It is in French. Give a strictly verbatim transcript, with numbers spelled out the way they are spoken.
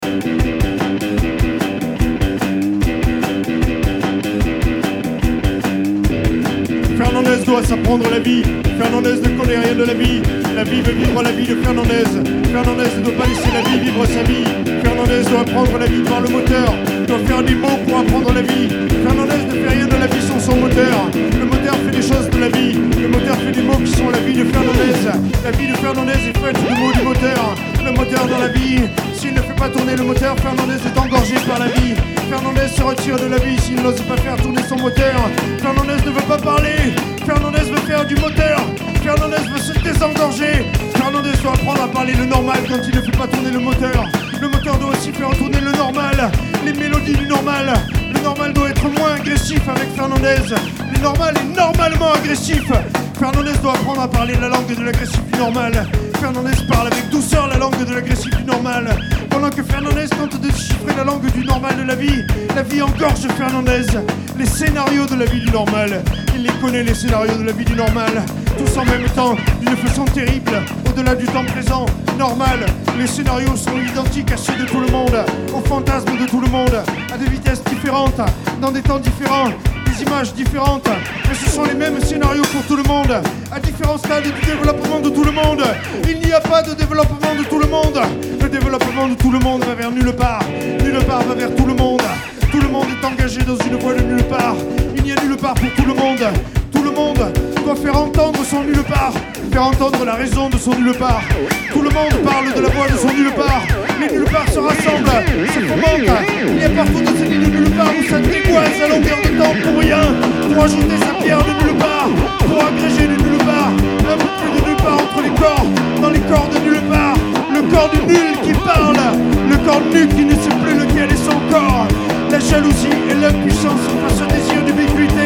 Fernandez doit s'apprendre la vie. Fernandez ne connaît rien de la vie. La vie veut vivre la vie de Fernandez. Fernandez ne doit pas laisser la vie vivre sa vie. Fernandez doit apprendre la vie par le moteur. Doit faire des mots pour apprendre la vie. Fernandez ne fait rien de la vie sans son moteur. Le moteur fait des choses de la vie. Le moteur fait des mots qui sont la vie de Fernandez. La vie de Fernandez est faite de mots du moteur. Le moteur dans la vie, s'il ne fait pas tourner le moteur, Fernandez est engorgé par la vie. Fernandez se retire de la vie s'il n'ose pas faire tourner son moteur. Fernandez ne veut pas parler. Fernandez veut faire du moteur. Fernandez veut se désengorger. Fernandez doit apprendre à parler le normal quand il ne fait pas tourner le moteur. Le moteur doit aussi faire tourner le normal, les mélodies du normal. Le normal doit être moins agressif avec Fernandez. Le normal est normalement agressif. Fernandez doit apprendre à parler la langue de l'agressif du normal. Fernandez parle avec douceur la langue de l'agressif du normal. Pendant que Fernandez tente de déchiffrer la langue du normal de la vie, la vie engorge Fernandez. Les scénarios de la vie du normal, il les connaît, les scénarios de la vie du normal. Tous en même temps, d'une façon terrible, au-delà du temps présent, normal. Les scénarios sont identiques à ceux de tout le monde, aux fantasmes de tout le monde, à des vitesses différentes, dans des temps différents, des images différentes. Mais ce sont les mêmes scénarios pour tout le monde, à différents stades du développement de tout le monde. Il n'y a pas de développement de tout le monde. Le développement de tout le monde va vers nulle part. Nulle part va vers tout le monde. Tout le monde est engagé dans une voie de nulle part. Il n'y a nulle part pour tout le monde. Tout le monde doit faire entendre son nulle part, faire entendre la raison de son nulle part. Tout le monde parle de la voix de son nulle part. Les nulle part se rassemblent, se fomentent. Il y a partout dans ces lignes de nulle part où ça dégoise à longueur de temps pour rien, pour ajouter sa pierre de nulle part, pour agréger de nulle part, un peu plus de nulle part entre les corps, dans les corps de nulle part. Le corps du nul qui parle, le corps nu qui ne sait plus lequel est son corps. La jalousie et l'impuissance face au désir d'ubiquité.